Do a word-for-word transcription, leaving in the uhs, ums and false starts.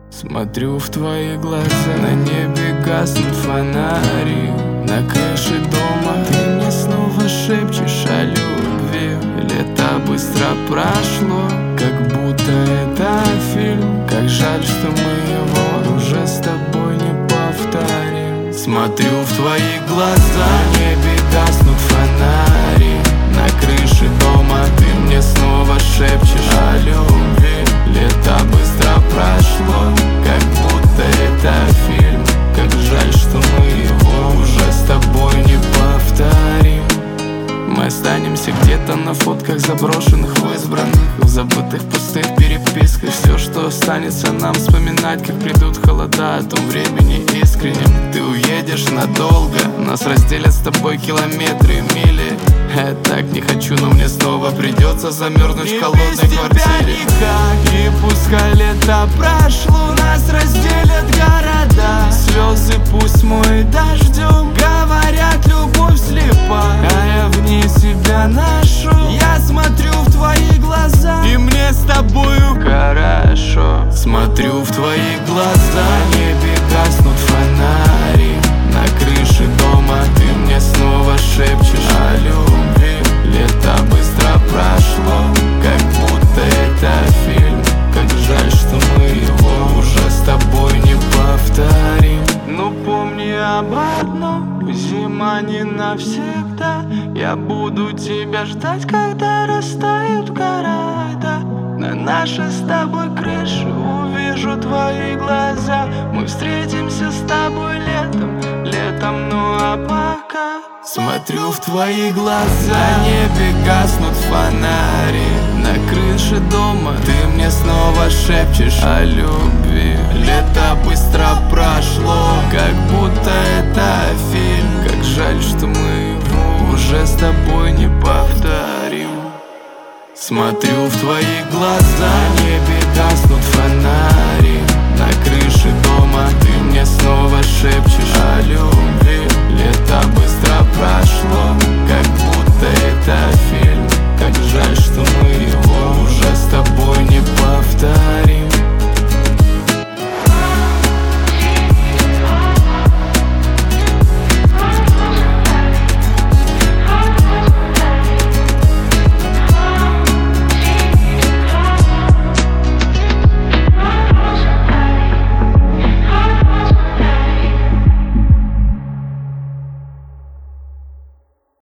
Смотрю в твои глаза, на небе гаснут фонари. На крыше дома ты мне снова шепчешь о любви. Лето быстро прошло, как будто это фильм. Как жаль, что мы его уже с тобой не повторим. Смотрю в твои глаза, на небе гаснут фонари. На крыше дома ты мне снова шепчешь о любви. Лето быстро прошло, как будто это фильм. Как жаль, что мы его уже с тобой не повторим. Мы останемся где-то на фотках заброшенных, в избранных, в забытых пустых переписках. Все, что останется нам вспоминать, как придут холода, о том времени искреннем. Ты уедешь надолго, нас разделят с тобой километры, мили. Я так не хочу, но мне снова придется замерзнуть в холодной квартире. Никак, и пускай лето прошло, нас разделят города. Слезы пусть моют дождем, говорят, любовь слепа. А я вне себя ношу, я смотрю в твои глаза, и мне с тобою хорошо. Смотрю в твои глаза, на небе гаснут фонари. На крыше дома ты мне снова шепчешь о любви. Лето быстро прошло, как будто это фильм. Как жаль, что мы его уже с тобой не повторим. Но помни об одном, зима не навсегда. Я буду тебя ждать, когда растают города. На нашей с тобой крыше увижу твои глаза. Мы встретимся с тобой летом, летом, ну а пока смотрю в твои глаза, на небе гаснут фонари. На крыше дома ты мне снова шепчешь о любви. Лето быстро прошло, как будто это фильм. Как жаль, что мы его уже с тобой не повторим. Смотрю в твои глаза, не